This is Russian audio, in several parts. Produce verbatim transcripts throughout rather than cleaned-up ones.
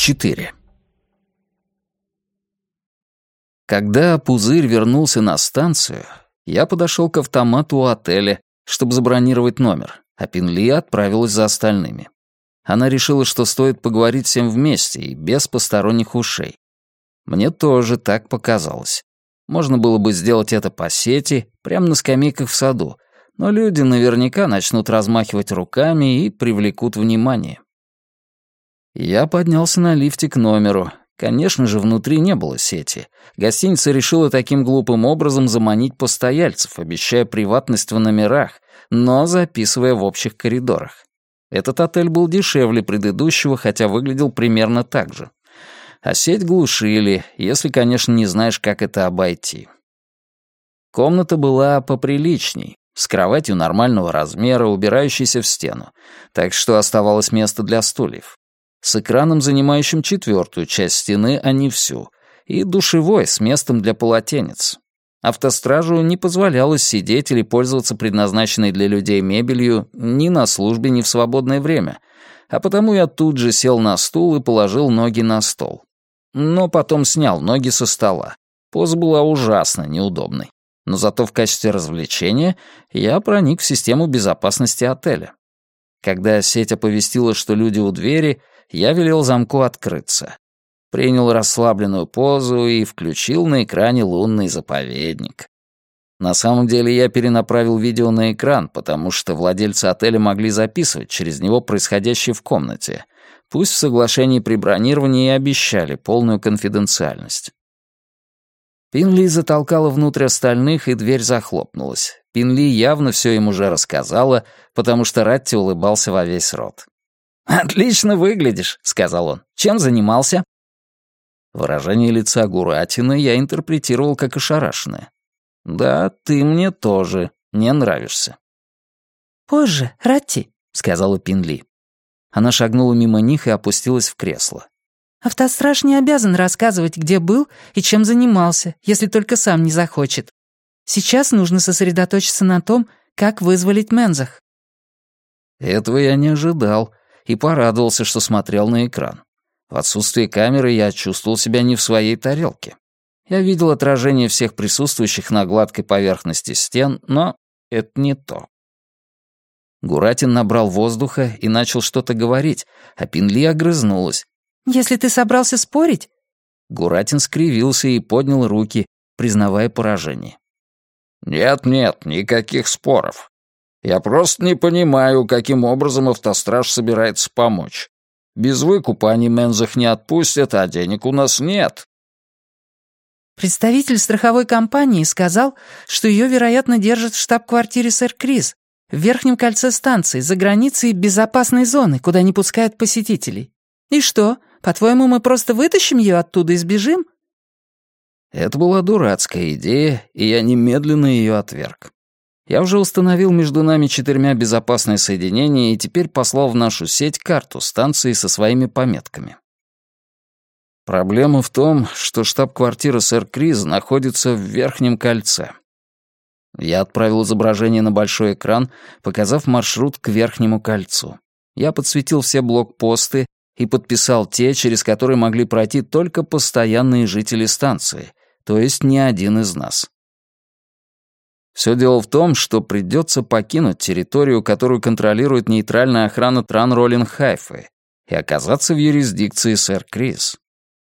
четыре. Когда Пузырь вернулся на станцию, я подошел к автомату у отеля, чтобы забронировать номер, а Пинли отправилась за остальными. Она решила, что стоит поговорить всем вместе и без посторонних ушей. Мне тоже так показалось. Можно было бы сделать это по сети, прямо на скамейках в саду, но люди наверняка начнут размахивать руками и привлекут внимание. Я поднялся на лифте к номеру. Конечно же, внутри не было сети. Гостиница решила таким глупым образом заманить постояльцев, обещая приватность в номерах, но записывая в общих коридорах. Этот отель был дешевле предыдущего, хотя выглядел примерно так же. А сеть глушили, если, конечно, не знаешь, как это обойти. Комната была поприличней, с кроватью нормального размера, убирающейся в стену, так что оставалось место для стульев. С экраном, занимающим четвертую часть стены, а не всю, и душевой с местом для полотенец. Автостражу не позволялось сидеть или пользоваться предназначенной для людей мебелью ни на службе, ни в свободное время, а потому я тут же сел на стул и положил ноги на стол. Но потом снял ноги со стола. Поза была ужасно неудобной. Но зато в качестве развлечения я проник в систему безопасности отеля. Когда сеть оповестила, что люди у двери, я велел замку открыться. Принял расслабленную позу и включил на экране лунный заповедник. На самом деле я перенаправил видео на экран, потому что владельцы отеля могли записывать через него происходящее в комнате, пусть в соглашении при бронировании и обещали полную конфиденциальность. Пинли затолкала внутрь остальных, и дверь захлопнулась. Пинли явно все им уже рассказала, потому что Ратти улыбался во весь рот. «Отлично выглядишь», — сказал он. «Чем занимался?» Выражение лица Гуратина я интерпретировал как ошарашенное. «Да, ты мне тоже не нравишься». «Позже, Ратти», — сказала Пинли. Она шагнула мимо них и опустилась в кресло. «Автостраж не обязан рассказывать, где был и чем занимался, если только сам не захочет. Сейчас нужно сосредоточиться на том, как вызволить Мензах». Этого я не ожидал и порадовался, что смотрел на экран. В отсутствие камеры я чувствовал себя не в своей тарелке. Я видел отражение всех присутствующих на гладкой поверхности стен, но это не то. Гуратин набрал воздуха и начал что-то говорить, а Пинли огрызнулась. «Если ты собрался спорить...» Гуратин скривился и поднял руки, признавая поражение. «Нет-нет, никаких споров. Я просто не понимаю, каким образом автостраж собирается помочь. Без выкупа они Мензах не отпустят, а денег у нас нет». Представитель страховой компании сказал, что ее, вероятно, держат в штаб-квартире сэр Крис, в верхнем кольце станции, за границей безопасной зоны, куда не пускают посетителей. И что, по-твоему, мы просто вытащим ее оттуда и сбежим? Это была дурацкая идея, и я немедленно ее отверг. Я уже установил между нами четырьмя безопасные соединения и теперь послал в нашу сеть карту станции со своими пометками. Проблема в том, что штаб-квартира сэр Крис находится в верхнем кольце. Я отправил изображение на большой экран, показав маршрут к верхнему кольцу. Я подсветил все блокпосты и подписал те, через которые могли пройти только постоянные жители станции, то есть не один из нас. Все дело в том, что придется покинуть территорию, которую контролирует нейтральная охрана Тран-Роллинг-Хайфы, и оказаться в юрисдикции сэр Крис.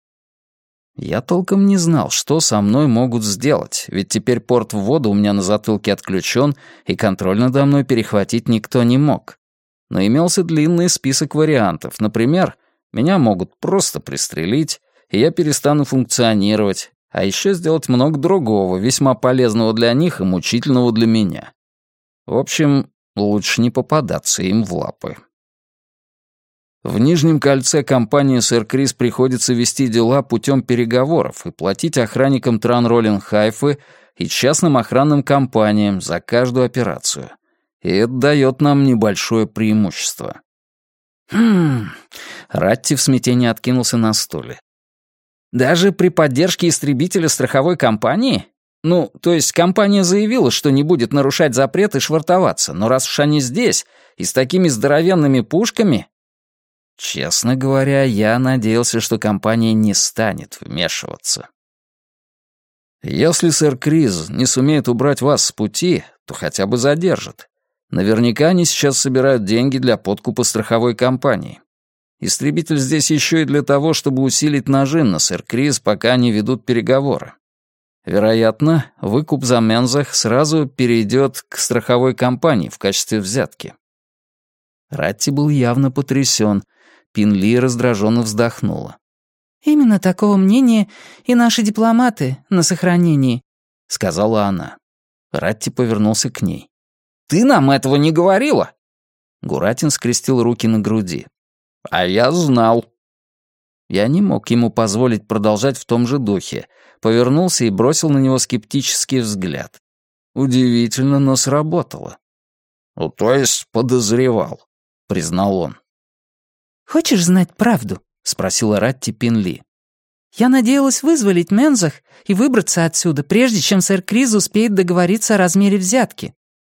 Я толком не знал, что со мной могут сделать, ведь теперь порт ввода у меня на затылке отключен, и контроль надо мной перехватить никто не мог. Но имелся длинный список вариантов. Например, меня могут просто пристрелить, и я перестану функционировать, а еще сделать много другого, весьма полезного для них и мучительного для меня. В общем, лучше не попадаться им в лапы. В Нижнем кольце компании сэр Крис приходится вести дела путем переговоров и платить охранникам Тран-Роллинг-Хайфы и частным охранным компаниям за каждую операцию. И это дает нам небольшое преимущество. Хм... Ратти в смятении откинулся на стуле. Даже при поддержке истребителя страховой компании? Ну, то есть компания заявила, что не будет нарушать запрет и швартоваться, но раз уж они здесь и с такими здоровенными пушками... Честно говоря, я надеялся, что компания не станет вмешиваться. Если сэр Криз не сумеет убрать вас с пути, то хотя бы задержит. Наверняка они сейчас собирают деньги для подкупа страховой компании. Истребитель здесь еще и для того, чтобы усилить нажим на сэр Криз, пока они ведут переговоры. Вероятно, выкуп за Мензах сразу перейдет к страховой компании в качестве взятки. Ратти был явно потрясен. Пинли раздраженно вздохнула. «Именно такого мнения и наши дипломаты на сохранении», — сказала она. Ратти повернулся к ней. «Ты нам этого не говорила?» Гуратин скрестил руки на груди. «А я знал». Я не мог ему позволить продолжать в том же духе. Повернулся и бросил на него скептический взгляд. Удивительно, но сработало. «Ну, то есть подозревал», — признал он. «Хочешь знать правду?» — спросила Ратти Пинли. «Я надеялась вызволить Мензах и выбраться отсюда, прежде чем сэр Криз успеет договориться о размере взятки».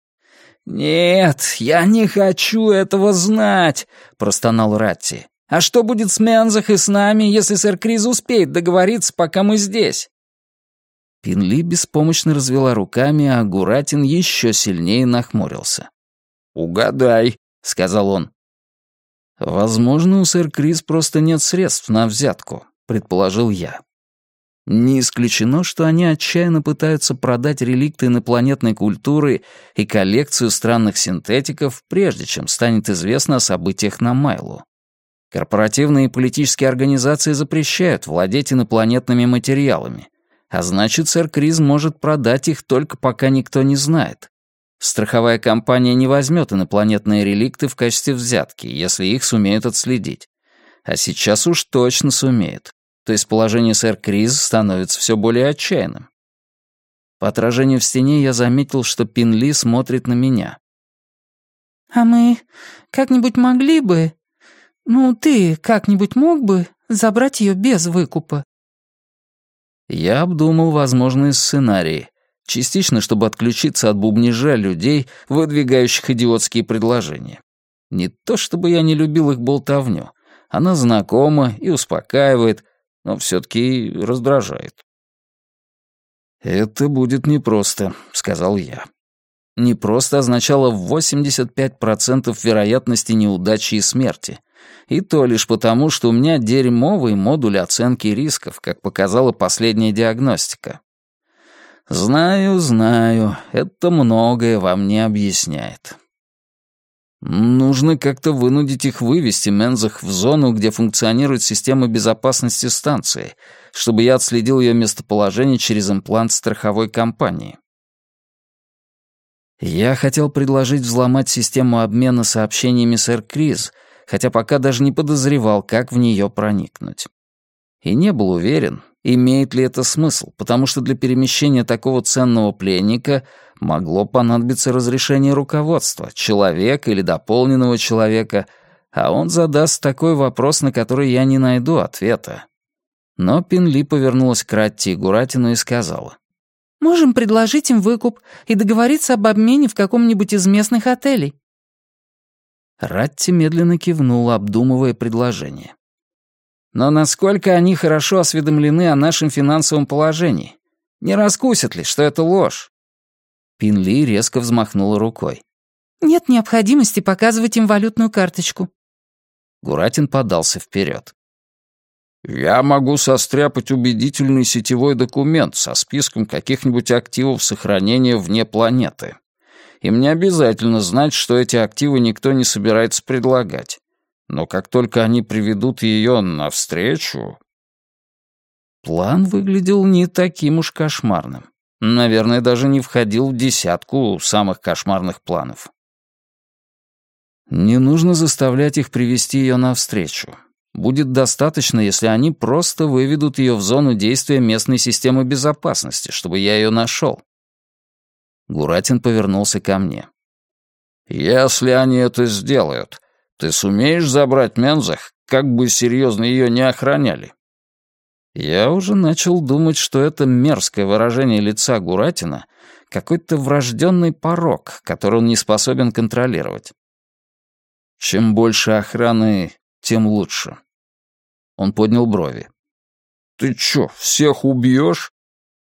«Нет, я не хочу этого знать», — простонал Ратти. «А что будет с Мензах и с нами, если сэр Криз успеет договориться, пока мы здесь?» Пинли беспомощно развела руками, а Гуратин еще сильнее нахмурился. «Угадай», — сказал он. «Возможно, у сэр Криз просто нет средств на взятку», — предположил я. Не исключено, что они отчаянно пытаются продать реликты инопланетной культуры и коллекцию странных синтетиков, прежде чем станет известно о событиях на Майлу. Корпоративные и политические организации запрещают владеть инопланетными материалами, а значит, сэр Криз может продать их только пока никто не знает. Страховая компания не возьмет инопланетные реликты в качестве взятки, если их сумеют отследить. А сейчас уж точно сумеют. То есть положение сэр Криз становится все более отчаянным. По отражению в стене я заметил, что Пинли смотрит на меня. «А мы как-нибудь могли бы... Ну, ты как-нибудь мог бы забрать ее без выкупа?» Я обдумал возможные сценарии, частично, чтобы отключиться от бубнижа людей, выдвигающих идиотские предложения. Не то чтобы я не любил их болтовню. Она знакома и успокаивает, но все-таки раздражает. «Это будет непросто», — сказал я. «Непросто» означало восемьдесят пять процентов вероятности неудачи и смерти. И то лишь потому, что у меня дерьмовый модуль оценки рисков, как показала последняя диагностика. Знаю, знаю, это многое вам не объясняет. Нужно как-то вынудить их вывести Мензах в зону, где функционирует система безопасности станции, чтобы я отследил ее местоположение через имплант страховой компании. Я хотел предложить взломать систему обмена сообщениями сэр Криз, хотя пока даже не подозревал, как в нее проникнуть. И не был уверен, имеет ли это смысл, потому что для перемещения такого ценного пленника могло понадобиться разрешение руководства, человека или дополненного человека, а он задаст такой вопрос, на который я не найду ответа. Но Пинли повернулась к Ратти и Гуратину и сказала: «Можем предложить им выкуп и договориться об обмене в каком-нибудь из местных отелей». Ратти медленно кивнула, обдумывая предложение. «Но насколько они хорошо осведомлены о нашем финансовом положении? Не раскусят ли, что это ложь?» Пинли резко взмахнула рукой. «Нет необходимости показывать им валютную карточку». Гуратин подался вперед. «Я могу состряпать убедительный сетевой документ со списком каких-нибудь активов сохранения вне планеты. Им не обязательно знать, что эти активы никто не собирается предлагать. Но как только они приведут ее навстречу...» План выглядел не таким уж кошмарным. Наверное, даже не входил в десятку самых кошмарных планов. Не нужно заставлять их привести ее навстречу. Будет достаточно, если они просто выведут ее в зону действия местной системы безопасности, чтобы я ее нашел. Гуратин повернулся ко мне. «Если они это сделают, ты сумеешь забрать Мензах, как бы серьезно ее не охраняли?» Я уже начал думать, что это мерзкое выражение лица Гуратина — какой-то врожденный порок, который он не способен контролировать. Чем больше охраны, тем лучше». Он поднял брови. «Ты чё, всех убьёшь?»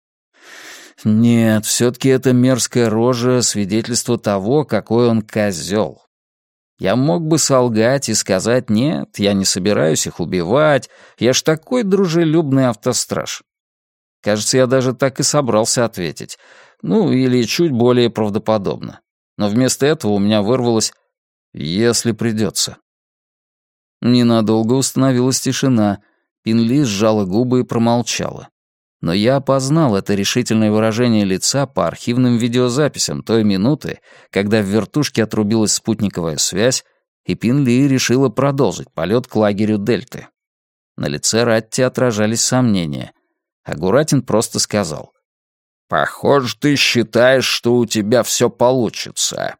«Нет, всё-таки эта мерзкая рожа — свидетельство того, какой он козёл. Я мог бы солгать и сказать: нет, я не собираюсь их убивать, я ж такой дружелюбный автостраж. Кажется, я даже так и собрался ответить. Ну, или чуть более правдоподобно. Но вместо этого у меня вырвалось: «если придётся». Ненадолго установилась тишина. Пинли сжала губы и промолчала. Но я опознал это решительное выражение лица по архивным видеозаписям той минуты, когда в вертушке отрубилась спутниковая связь, и Пинли решила продолжить полет к лагерю Дельты. На лице Ратти отражались сомнения, а Гуратин просто сказал: «Похоже, ты считаешь, что у тебя все получится».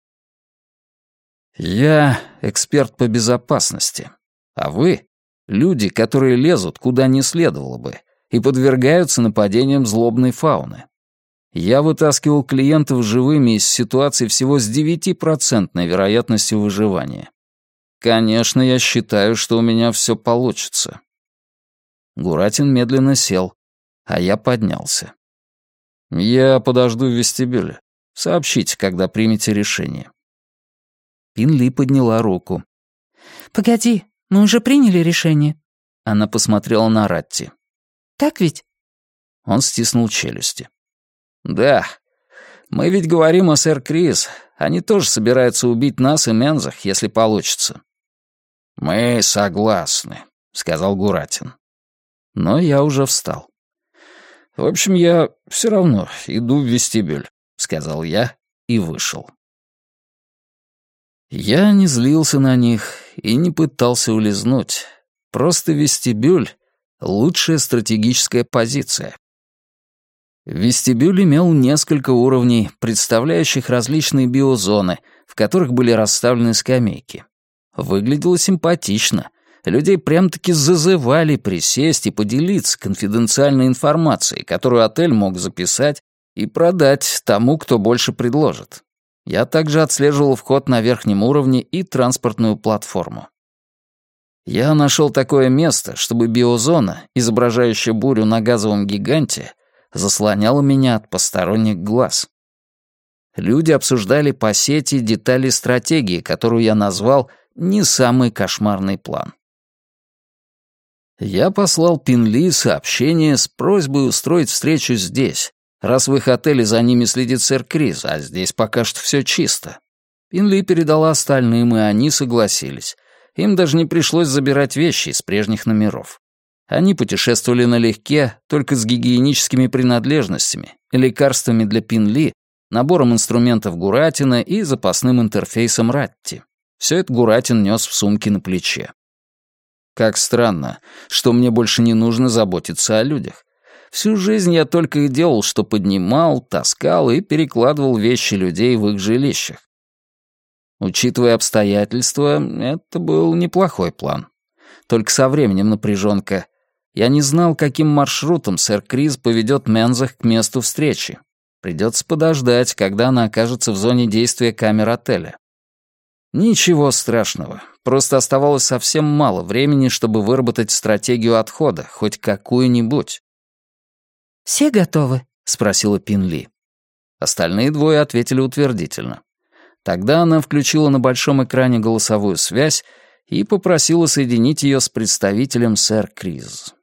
«Я эксперт по безопасности, а вы — люди, которые лезут куда не следовало бы и подвергаются нападениям злобной фауны. Я вытаскивал клиентов живыми из ситуаций всего с девятипроцентной вероятностью выживания. Конечно, я считаю, что у меня все получится». Гуратин медленно сел, а я поднялся. «Я подожду в вестибюле. Сообщите, когда примете решение». Пинли подняла руку. «Погоди, мы уже приняли решение». Она посмотрела на Ратти. «Так ведь?» Он стиснул челюсти. «Да, мы ведь говорим о сэр Крис. Они тоже собираются убить нас и Мензах, если получится». «Мы согласны», — сказал Гуратин. Но я уже встал. «В общем, я все равно иду в вестибюль», — сказал я и вышел. Я не злился на них и не пытался улизнуть. Просто вестибюль — лучшая стратегическая позиция. Вестибюль имел несколько уровней, представляющих различные биозоны, в которых были расставлены скамейки. Выглядело симпатично. Людей прям-таки зазывали присесть и поделиться конфиденциальной информацией, которую отель мог записать и продать тому, кто больше предложит. Я также отслеживал вход на верхнем уровне и транспортную платформу. Я нашел такое место, чтобы биозона, изображающая бурю на газовом гиганте, заслоняла меня от посторонних глаз. Люди обсуждали по сети детали стратегии, которую я назвал «не самый кошмарный план». Я послал Пинли сообщение с просьбой устроить встречу здесь, раз в их отеле за ними следит сэр Крис, а здесь пока что все чисто. Пинли передала остальным, и они согласились. Им даже не пришлось забирать вещи из прежних номеров. Они путешествовали налегке, только с гигиеническими принадлежностями, лекарствами для Пинли, набором инструментов Гуратина и запасным интерфейсом Ратти. Все это Гуратин нес в сумке на плече. Как странно, что мне больше не нужно заботиться о людях. Всю жизнь я только и делал, что поднимал, таскал и перекладывал вещи людей в их жилищах. Учитывая обстоятельства, это был неплохой план. Только со временем напряженка. Я не знал, каким маршрутом сэр Крис поведет Мензах к месту встречи. Придется подождать, когда она окажется в зоне действия камер отеля. Ничего страшного, просто оставалось совсем мало времени, чтобы выработать стратегию отхода, хоть какую-нибудь. «Все готовы?» — спросила Пинли. Остальные двое ответили утвердительно. Тогда она включила на большом экране голосовую связь и попросила соединить ее с представителем сэр Крис.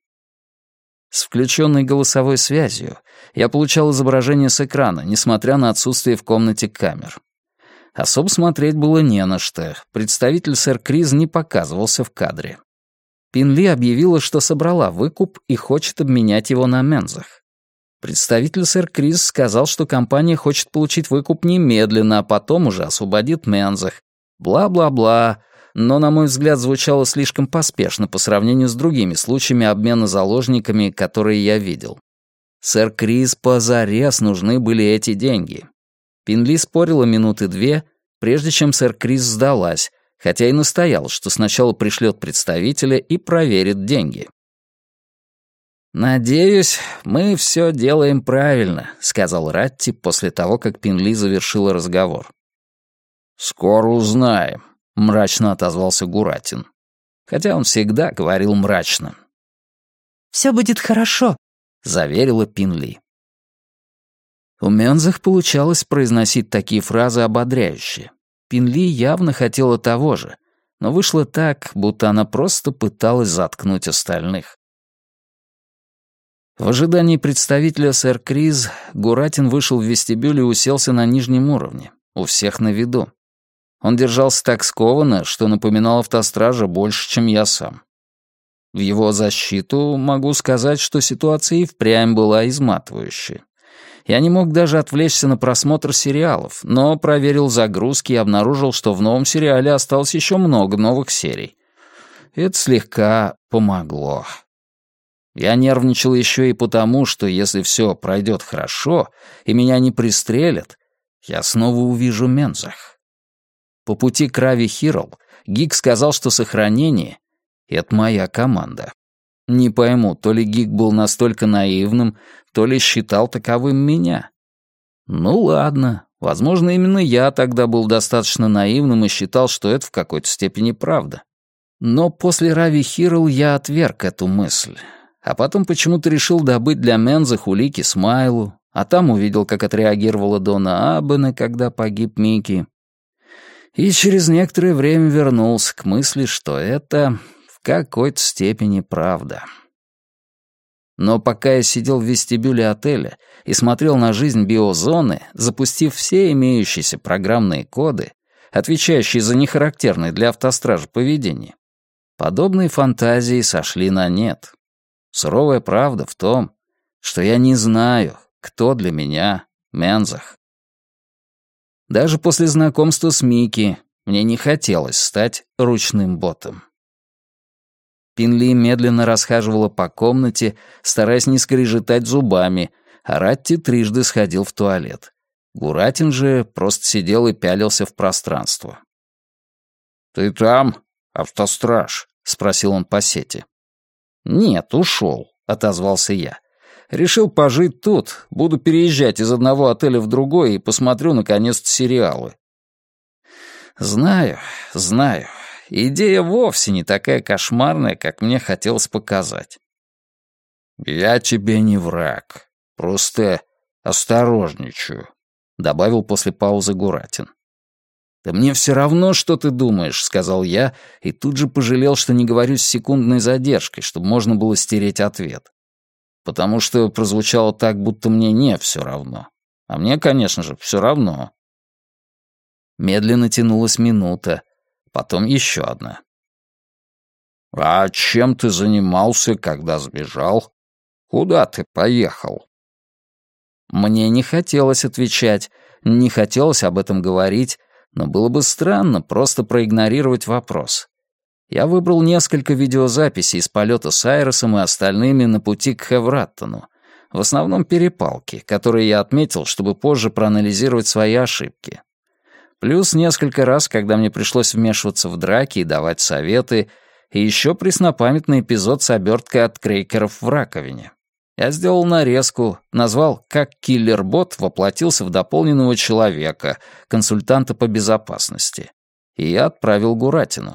С включенной голосовой связью я получал изображение с экрана, несмотря на отсутствие в комнате камер. Особо смотреть было не на что. Представитель сэр Крис не показывался в кадре. Пинли объявила, что собрала выкуп и хочет обменять его на Мензах. Представитель сэр Крис сказал, что компания хочет получить выкуп немедленно, а потом уже освободит Мензах. Бла-бла-бла. Но, на мой взгляд, звучало слишком поспешно по сравнению с другими случаями обмена заложниками, которые я видел. Сэр Крис позарез нужны были эти деньги. Пинли спорила минуты две, прежде чем сэр Крис сдалась, хотя и настоял, что сначала пришлет представителя и проверит деньги. «Надеюсь, мы все делаем правильно», — сказал Ратти после того, как Пинли завершила разговор. «Скоро узнаем», — мрачно отозвался Гуратин. хотя он всегда говорил мрачно. «Все будет хорошо», — заверила Пин Ли. У Мензах получалось произносить такие фразы ободряющие. Пин Ли явно хотела того же, но вышло так, будто она просто пыталась заткнуть остальных. В ожидании представителя сэр Криз Гуратин вышел в вестибюль и уселся на нижнем уровне, у всех на виду. Он держался так скованно, что напоминал автостража больше, чем я сам. В его защиту могу сказать, что ситуация и впрямь была изматывающая. Я не мог даже отвлечься на просмотр сериалов, но проверил загрузки и обнаружил, что в новом сериале осталось еще много новых серий. Это слегка помогло. Я нервничал еще и потому, что если все пройдет хорошо и меня не пристрелят, я снова увижу Мензах. По пути к Рави Хирл Гик сказал, что сохранение — это моя команда. Не пойму, то ли Гик был настолько наивным, то ли считал таковым меня. Ну ладно, возможно, именно я тогда был достаточно наивным и считал, что это в какой-то степени правда. Но после Рави Хирл я отверг эту мысль. А потом почему-то решил добыть для Мензах улики Смайлу, а там увидел, как отреагировала Дона Аббена, когда погиб Микки. И через некоторое время вернулся к мысли, что это в какой-то степени правда. Но пока я сидел в вестибюле отеля и смотрел на жизнь биозоны, запустив все имеющиеся программные коды, отвечающие за нехарактерное для автостража поведение, подобные фантазии сошли на нет. Суровая правда в том, что я не знаю, кто для меня Мензах. Даже после знакомства с Микки мне не хотелось стать ручным ботом. Пин Ли медленно расхаживала по комнате, стараясь не скрежетать зубами, а Ратти трижды сходил в туалет. Гуратин же просто сидел и пялился в пространство. «Ты там, автостраж?» — спросил он по сети. «Нет, ушел», — отозвался я. «Решил пожить тут, буду переезжать из одного отеля в другой и посмотрю, наконец-то, сериалы». Знаю, знаю. Идея вовсе не такая кошмарная, как мне хотелось показать. «Я тебе не враг, просто осторожничаю», — добавил после паузы Гуратин. «Да мне все равно, что ты думаешь», — сказал я, и тут же пожалел, что не говорю с секундной задержкой, чтобы можно было стереть ответ. Потому что прозвучало так, будто мне не все равно. А мне, конечно же, все равно. Медленно тянулась минута, потом еще одна. «А чем ты занимался, когда сбежал? Куда ты поехал?» Мне не хотелось отвечать, не хотелось об этом говорить, но было бы странно просто проигнорировать вопрос. Я выбрал несколько видеозаписей из полета с Айросом и остальными на пути к Хевраттону, в основном перепалки, которые я отметил, чтобы позже проанализировать свои ошибки. Плюс несколько раз, когда мне пришлось вмешиваться в драки и давать советы, и еще преснопамятный эпизод с оберткой от крекеров в раковине. Я сделал нарезку, назвал «Как киллер-бот воплотился в дополненного человека, консультанта по безопасности», и я отправил Гуратину.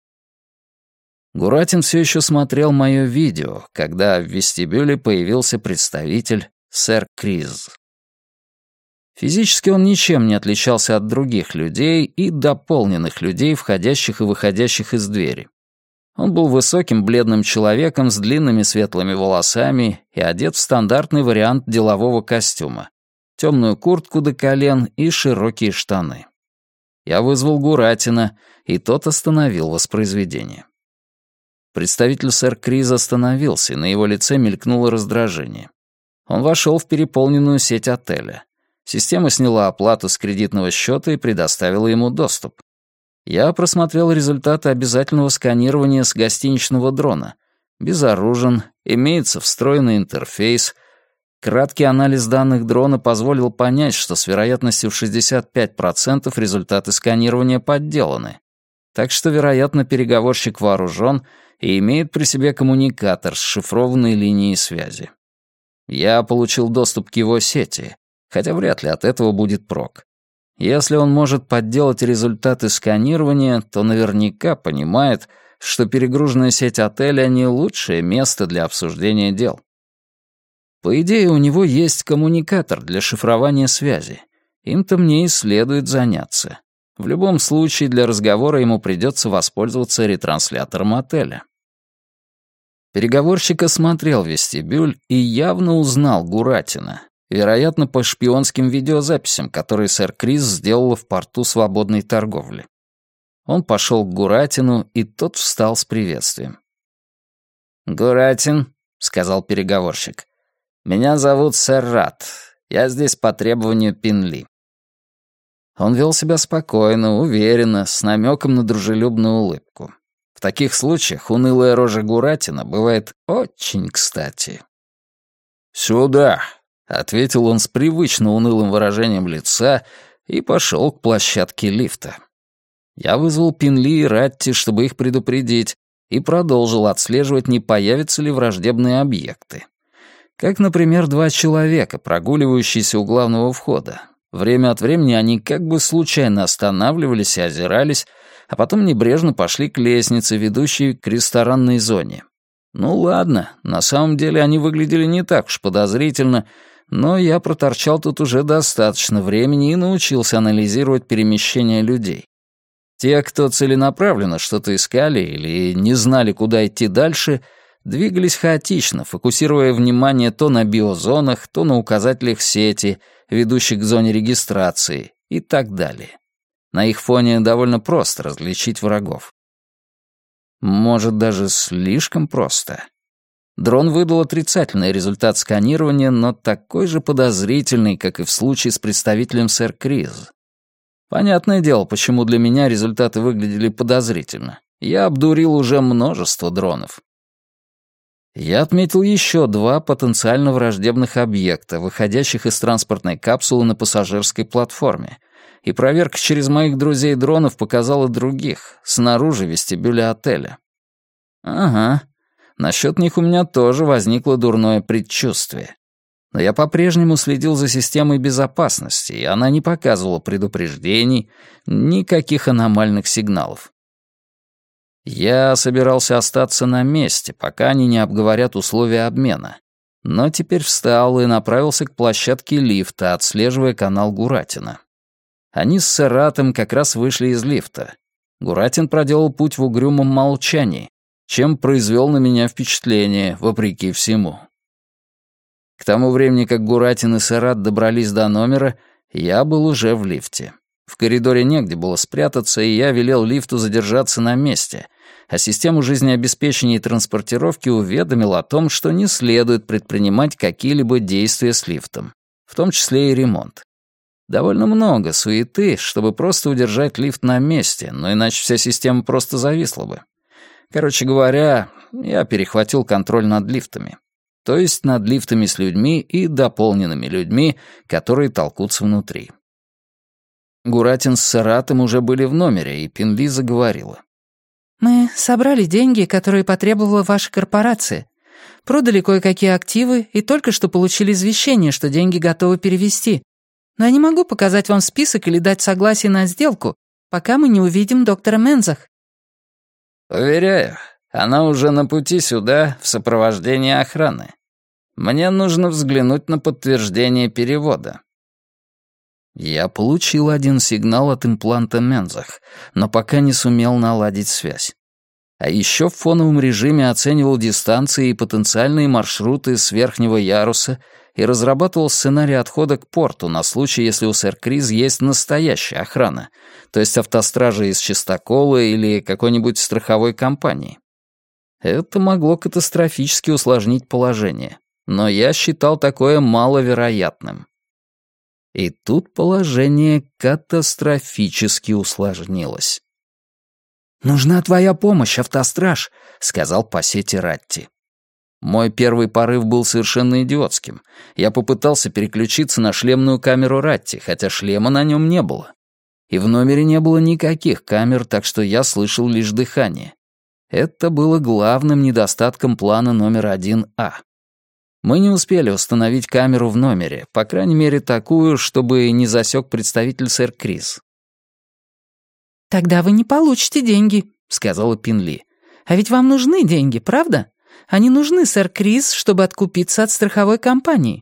Гуратин все еще смотрел мое видео, когда в вестибюле появился представитель сэр Криз. Физически он ничем не отличался от других людей и дополненных людей, входящих и выходящих из двери. Он был высоким бледным человеком с длинными светлыми волосами и одет в стандартный вариант делового костюма. Темную куртку до колен и широкие штаны. Я вызвал Гуратина, и тот остановил воспроизведение. Представитель сэр Криз остановился, и на его лице мелькнуло раздражение. Он вошел в переполненную сеть отеля. Система сняла оплату с кредитного счета и предоставила ему доступ. Я просмотрел результаты обязательного сканирования с гостиничного дрона. Безоружен, имеется встроенный интерфейс. Краткий анализ данных дрона позволил понять, что с вероятностью в шестьдесят пять процентов результаты сканирования подделаны. Так что, вероятно, переговорщик вооружен и имеет при себе коммуникатор с шифрованной линией связи. Я получил доступ к его сети, хотя вряд ли от этого будет прок. Если он может подделать результаты сканирования, то наверняка понимает, что перегруженная сеть отеля не лучшее место для обсуждения дел. По идее, у него есть коммуникатор для шифрования связи. Им-то мне и следует заняться. В любом случае, для разговора ему придется воспользоваться ретранслятором отеля. Переговорщик осмотрел вестибюль и явно узнал Гуратина, вероятно, по шпионским видеозаписям, которые сэр Крис сделала в порту свободной торговли. Он пошел к Гуратину, и тот встал с приветствием. «Гуратин», — сказал переговорщик, — «меня зовут сэр Рат. Я здесь по требованию Пинли». Он вел себя спокойно, уверенно, с намеком на дружелюбную улыбку. В таких случаях унылая рожа Гуратина бывает очень кстати. «Сюда», — ответил он с привычно унылым выражением лица и пошел к площадке лифта. Я вызвал Пинли и Ратти, чтобы их предупредить, и продолжил отслеживать, не появятся ли враждебные объекты. Как, например, два человека, прогуливающиеся у главного входа. Время от времени они как бы случайно останавливались и озирались, а потом небрежно пошли к лестнице, ведущей к ресторанной зоне. Ну ладно, на самом деле они выглядели не так уж подозрительно, но я проторчал тут уже достаточно времени и научился анализировать перемещения людей. Те, кто целенаправленно что-то искали или не знали, куда идти дальше, двигались хаотично, фокусируя внимание то на биозонах, то на указателях сети, ведущих к зоне регистрации и так далее. На их фоне довольно просто различить врагов. Может, даже слишком просто. Дрон выдал отрицательный результат сканирования, но такой же подозрительный, как и в случае с представителем сэр Крис. Понятное дело, почему для меня результаты выглядели подозрительно. Я обдурил уже множество дронов. Я отметил еще два потенциально враждебных объекта, выходящих из транспортной капсулы на пассажирской платформе, и проверка через моих друзей-дронов показала других, снаружи вестибюля отеля. Ага, насчет них у меня тоже возникло дурное предчувствие. Но я по-прежнему следил за системой безопасности, и она не показывала предупреждений, никаких аномальных сигналов. Я собирался остаться на месте, пока они не обговорят условия обмена, но теперь встал и направился к площадке лифта, отслеживая канал Гуратина. Они с Сэратом как раз вышли из лифта. Гуратин проделал путь в угрюмом молчании, чем произвел на меня впечатление, вопреки всему. К тому времени, как Гуратин и Сэрат добрались до номера, я был уже в лифте. В коридоре негде было спрятаться, и я велел лифту задержаться на месте, а систему жизнеобеспечения и транспортировки уведомил о том, что не следует предпринимать какие-либо действия с лифтом, в том числе и ремонт. Довольно много суеты, чтобы просто удержать лифт на месте, но иначе вся система просто зависла бы. Короче говоря, я перехватил контроль над лифтами. То есть над лифтами с людьми и дополненными людьми, которые толкутся внутри. Гуратин с Сэратом уже были в номере, и Пинли заговорила. «Мы собрали деньги, которые потребовала ваша корпорация. Продали кое-какие активы и только что получили извещение, что деньги готовы перевести. Но я не могу показать вам список или дать согласие на сделку, пока мы не увидим доктора Мензах». «Уверяю, она уже на пути сюда в сопровождении охраны. Мне нужно взглянуть на подтверждение перевода». Я получил один сигнал от импланта Мензах, но пока не сумел наладить связь. А еще в фоновом режиме оценивал дистанции и потенциальные маршруты с верхнего яруса и разрабатывал сценарий отхода к порту на случай, если у сэр Крис есть настоящая охрана, то есть автостражи из Чистокола или какой-нибудь страховой компании. Это могло катастрофически усложнить положение, но я считал такое маловероятным. И тут положение катастрофически усложнилось. «Нужна твоя помощь, автостраж», — сказал по сети Ратти. Мой первый порыв был совершенно идиотским. Я попытался переключиться на шлемную камеру Ратти, хотя шлема на нем не было. И в номере не было никаких камер, так что я слышал лишь дыхание. Это было главным недостатком плана номер один А. Мы не успели установить камеру в номере, по крайней мере такую, чтобы не засек представитель сэр Крис. «Тогда вы не получите деньги», — сказала Пинли. А ведь вам нужны деньги, правда? Они нужны, сэр Крис, чтобы откупиться от страховой компании».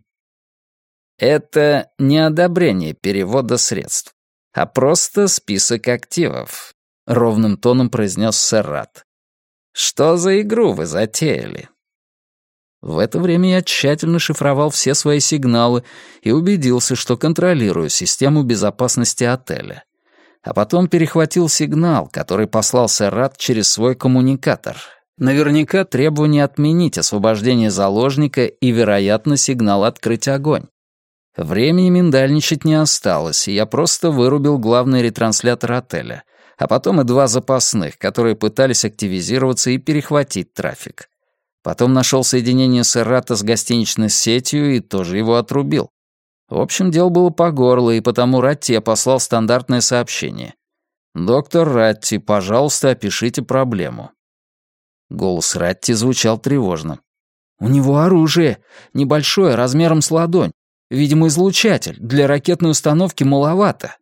«Это не одобрение перевода средств, а просто список активов», — ровным тоном произнес сэр Рат. «Что за игру вы затеяли?» В это время я тщательно шифровал все свои сигналы и убедился, что контролирую систему безопасности отеля. А потом перехватил сигнал, который послал сэр Рат через свой коммуникатор. Наверняка требование отменить освобождение заложника и, вероятно, сигнал «открыть огонь». Времени миндальничать не осталось, и я просто вырубил главный ретранслятор отеля, а потом и два запасных, которые пытались активизироваться и перехватить трафик. Потом нашел соединение сэр Рата с гостиничной сетью и тоже его отрубил. В общем, дело было по горло, и потому Ратти послал стандартное сообщение. «Доктор Ратти, пожалуйста, опишите проблему». Голос Ратти звучал тревожно. «У него оружие, небольшое, размером с ладонь. Видимо, излучатель. Для ракетной установки маловато».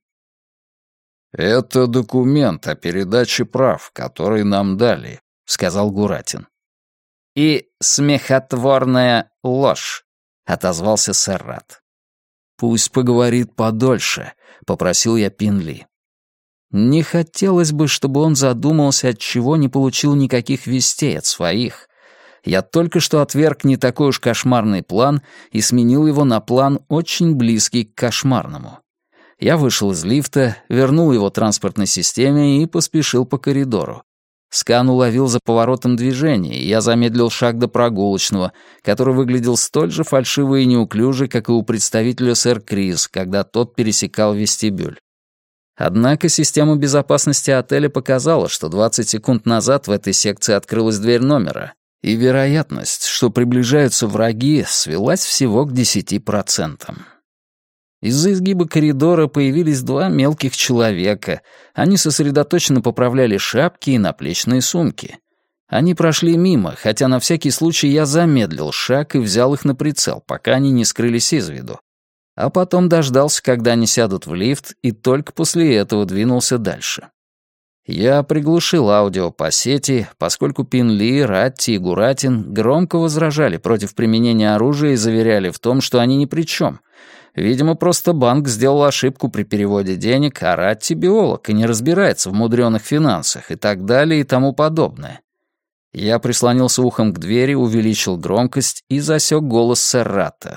«Это документ о передаче прав, который нам дали», — сказал Гуратин. «И смехотворная ложь», — отозвался сэр Рат. «Пусть поговорит подольше», — попросил я Пинли. Не хотелось бы, чтобы он задумался, отчего не получил никаких вестей от своих. Я только что отверг не такой уж кошмарный план и сменил его на план, очень близкий к кошмарному. Я вышел из лифта, вернул его транспортной системе и поспешил по коридору. Скан уловил за поворотом движение, и я замедлил шаг до прогулочного, который выглядел столь же фальшиво и неуклюже, как и у представителя сэр Крис, когда тот пересекал вестибюль. Однако система безопасности отеля показала, что двадцать секунд назад в этой секции открылась дверь номера, и вероятность, что приближаются враги, свелась всего к десяти процентам. Из-за изгиба коридора появились два мелких человека. Они сосредоточенно поправляли шапки и наплечные сумки. Они прошли мимо, хотя на всякий случай я замедлил шаг и взял их на прицел, пока они не скрылись из виду. А потом дождался, когда они сядут в лифт, и только после этого двинулся дальше. Я приглушил аудио по сети, поскольку Пинли, Ратти и Гуратин громко возражали против применения оружия и заверяли в том, что они ни при чем. Видимо, просто банк сделал ошибку при переводе денег, а Ратти биолог и не разбирается в мудреных финансах и так далее и тому подобное. Я прислонился ухом к двери, увеличил громкость и засек голос сэр Рата.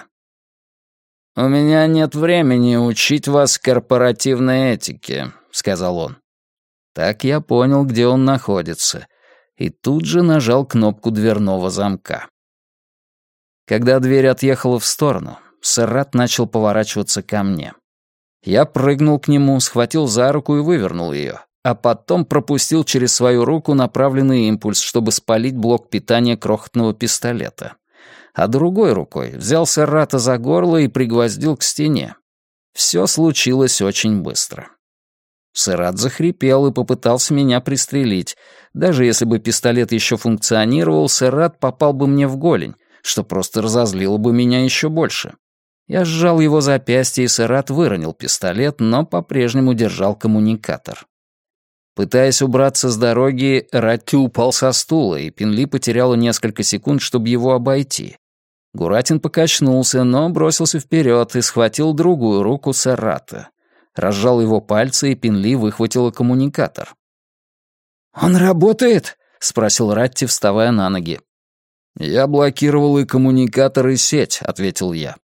«У меня нет времени учить вас корпоративной этике», — сказал он. Так я понял, где он находится, и тут же нажал кнопку дверного замка. Когда дверь отъехала в сторону, сэр Рат начал поворачиваться ко мне. Я прыгнул к нему, схватил за руку и вывернул ее, а потом пропустил через свою руку направленный импульс, чтобы спалить блок питания крохотного пистолета. А другой рукой взял сэр Рата за горло и пригвоздил к стене. Все случилось очень быстро. Сэр Рат захрипел и попытался меня пристрелить. Даже если бы пистолет еще функционировал, сэр Рат попал бы мне в голень, что просто разозлило бы меня еще больше. Я сжал его запястье, и сэр Рат выронил пистолет, но по-прежнему держал коммуникатор. Пытаясь убраться с дороги, Ратти упал со стула, и Пинли потеряла несколько секунд, чтобы его обойти. Гуратин покачнулся, но бросился вперед и схватил другую руку сэр Рата. Разжал его пальцы, и Пинли выхватила коммуникатор. «Он работает?» — спросил Ратти, вставая на ноги. «Я блокировал и коммуникатор, и сеть», — ответил я.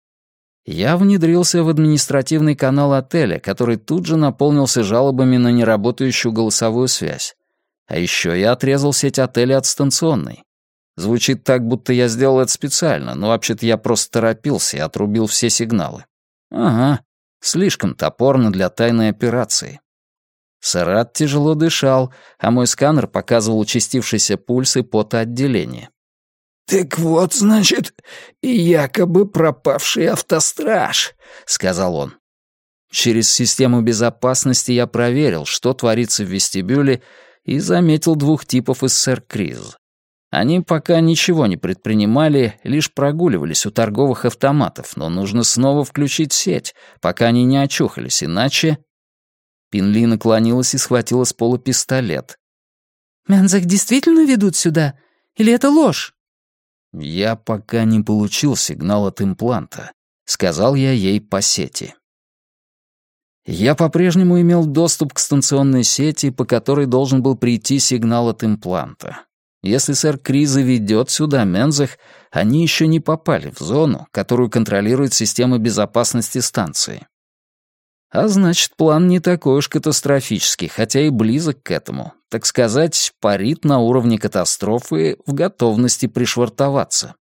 Я внедрился в административный канал отеля, который тут же наполнился жалобами на неработающую голосовую связь. А еще я отрезал сеть отеля от станционной. Звучит так, будто я сделал это специально, но вообще-то я просто торопился и отрубил все сигналы. Ага, слишком топорно для тайной операции. Сэр Рат тяжело дышал, а мой сканер показывал участившийся пульс и потоотделение. «Так вот, значит, и якобы пропавший автостраж», — сказал он. Через систему безопасности я проверил, что творится в вестибюле, и заметил двух типов из сэр Крис. Они пока ничего не предпринимали, лишь прогуливались у торговых автоматов, но нужно снова включить сеть, пока они не очухались, иначе... Пинли наклонилась и схватила с пола пистолет. Мензах действительно ведут сюда? Или это ложь?» «Я пока не получил сигнал от импланта», — сказал я ей по сети. Я по-прежнему имел доступ к станционной сети, по которой должен был прийти сигнал от импланта. Если сэр Крис заведет сюда Мензах, они еще не попали в зону, которую контролирует система безопасности станции. А значит, план не такой уж катастрофический, хотя и близок к этому. Так сказать, парит на уровне катастрофы в готовности пришвартоваться.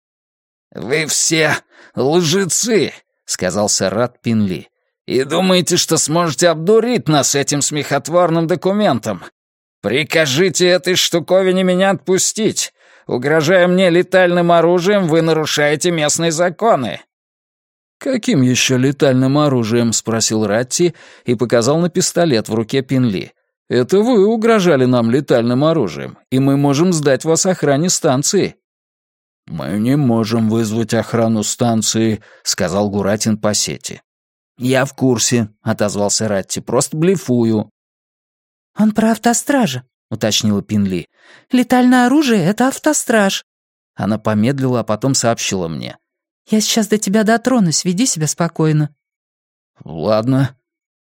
«Вы все лжецы», — сказал Серрат Пинли. «И думаете, что сможете обдурить нас этим смехотворным документом? Прикажите этой штуковине меня отпустить. Угрожая мне летальным оружием, вы нарушаете местные законы». «Каким еще летальным оружием?» — спросил Ратти и показал на пистолет в руке Пинли. «Это вы угрожали нам летальным оружием, и мы можем сдать вас охране станции». «Мы не можем вызвать охрану станции», — сказал Гуратин по сети. «Я в курсе», — отозвался Ратти, — «просто блефую». «Он про автостража», — уточнила Пинли. «Летальное оружие — это автостраж». Она помедлила, а потом сообщила мне. «Я сейчас до тебя дотронусь, веди себя спокойно». «Ладно».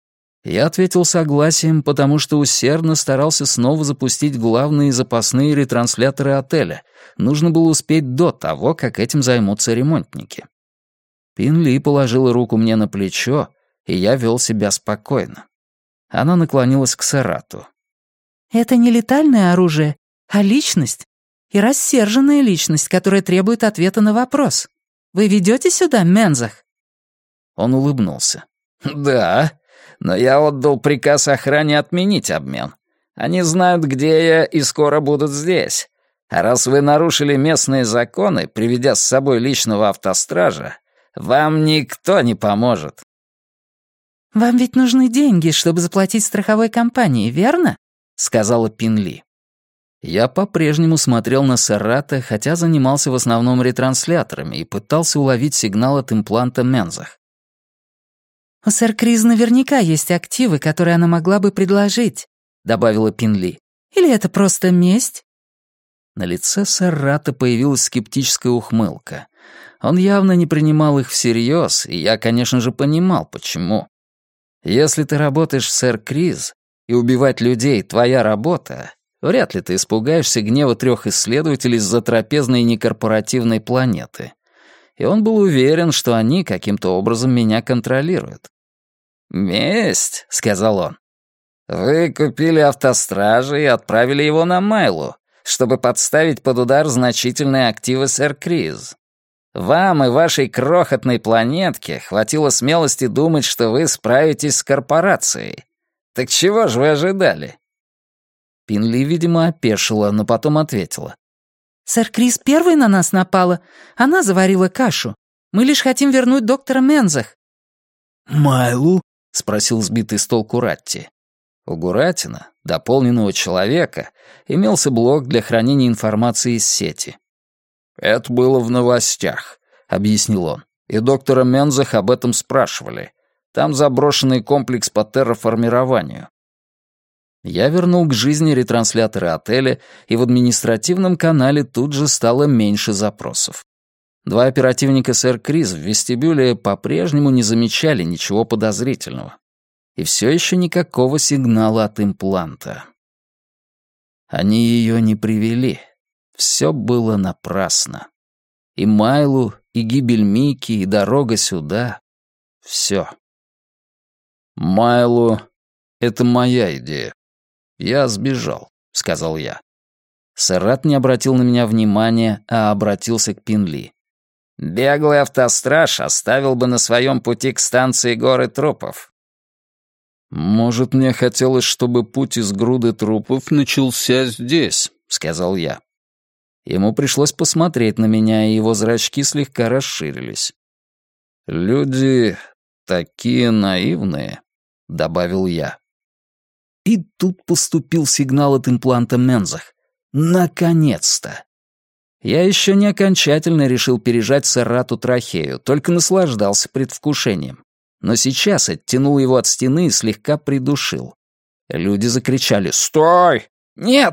Я ответил согласием, потому что усердно старался снова запустить главные запасные ретрансляторы отеля. Нужно было успеть до того, как этим займутся ремонтники. Пинли положила руку мне на плечо, и я вел себя спокойно. Она наклонилась к Серрату. «Это не летальное оружие, а личность. И рассерженная личность, которая требует ответа на вопрос. Вы ведете сюда Мензах?» Он улыбнулся. «Да, но я отдал приказ охране отменить обмен. Они знают, где я, и скоро будут здесь. А раз вы нарушили местные законы, приведя с собой личного автостража, вам никто не поможет». «Вам ведь нужны деньги, чтобы заплатить страховой компании, верно?» — сказала Пинли. Я по-прежнему смотрел на Серрата, хотя занимался в основном ретрансляторами и пытался уловить сигнал от импланта Мензах. «У сэр Крис наверняка есть активы, которые она могла бы предложить», — добавила Пинли. «Или это просто месть?» На лице Серрата появилась скептическая ухмылка. Он явно не принимал их всерьез, и я, конечно же, понимал, почему. Если ты работаешь в сэр Крис, и убивать людей — твоя работа, вряд ли ты испугаешься гнева трех исследователей с затрапезной некорпоративной планеты. И он был уверен, что они каким-то образом меня контролируют. «Месть», — сказал он. «Вы купили автостража и отправили его на Майлу, чтобы подставить под удар значительные активы сэр Крис. Вам и вашей крохотной планетке хватило смелости думать, что вы справитесь с корпорацией. Так чего же вы ожидали?» Пинли, видимо, опешила, но потом ответила. «Сэр Крис первой на нас напала. Она заварила кашу. Мы лишь хотим вернуть доктора Мензах». «Майлу?» — спросил сбитый с толку Ратти. У Гуратина, дополненного человека, имелся блок для хранения информации из сети. «Это было в новостях», — объяснил он. «И доктора Мензах об этом спрашивали. Там заброшенный комплекс по терраформированию». Я вернул к жизни ретрансляторы отеля, и в административном канале тут же стало меньше запросов. Два оперативника сэр Крис в вестибюле по-прежнему не замечали ничего подозрительного. И все еще никакого сигнала от импланта. Они ее не привели. Все было напрасно. И Майлу, и гибель Микки, и дорога сюда. Все. «Майлу — это моя идея. Я сбежал», — сказал я. Серрат не обратил на меня внимания, а обратился к Пинли. «Беглый автостраж оставил бы на своем пути к станции горы трупов». «Может, мне хотелось, чтобы путь из груды трупов начался здесь», — сказал я. Ему пришлось посмотреть на меня, и его зрачки слегка расширились. «Люди такие наивные», — добавил я. И тут поступил сигнал от импланта Мензах. Наконец-то! Я еще не окончательно решил пережать Серрату трахею, только наслаждался предвкушением. Но сейчас оттянул его от стены и слегка придушил. Люди закричали «Стой! Нет!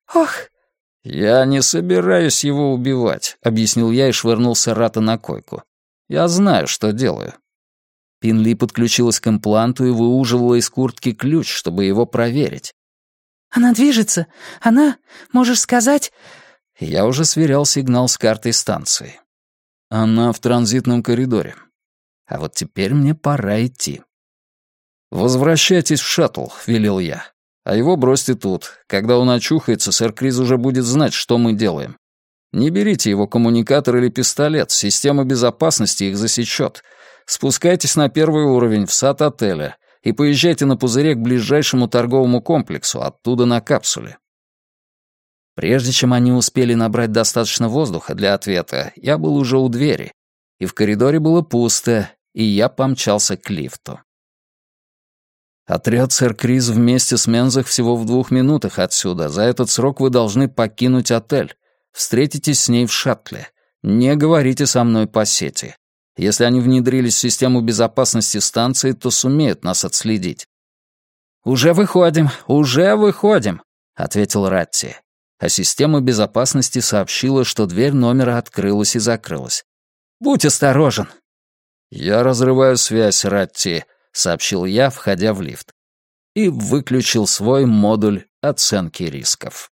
«Ох!» «Я не собираюсь его убивать», — объяснил я и швырнул Серрата на койку. «Я знаю, что делаю». Пин-Ли подключилась к импланту и выуживала из куртки ключ, чтобы его проверить. «Она движется? Она... Можешь сказать...» Я уже сверял сигнал с картой станции. Она в транзитном коридоре. А вот теперь мне пора идти. «Возвращайтесь в шаттл», — велел я. «А его бросьте тут. Когда он очухается, сэр Крис уже будет знать, что мы делаем. Не берите его коммуникатор или пистолет, система безопасности их засечет. Спускайтесь на первый уровень, в сад отеля, и поезжайте на пузыре к ближайшему торговому комплексу, оттуда на капсуле». Прежде чем они успели набрать достаточно воздуха для ответа, я был уже у двери, и в коридоре было пусто, и я помчался к лифту. «Отряд сэр Крис вместе с Мензах всего в двух минутах отсюда. За этот срок вы должны покинуть отель. Встретитесь с ней в шаттле. Не говорите со мной по сети. Если они внедрились в систему безопасности станции, то сумеют нас отследить». «Уже выходим, уже выходим», — ответил Ратти. А система безопасности сообщила, что дверь номера открылась и закрылась. «Будь осторожен». «Я разрываю связь, Ратти», — сообщил я, входя в лифт. И выключил свой модуль оценки рисков.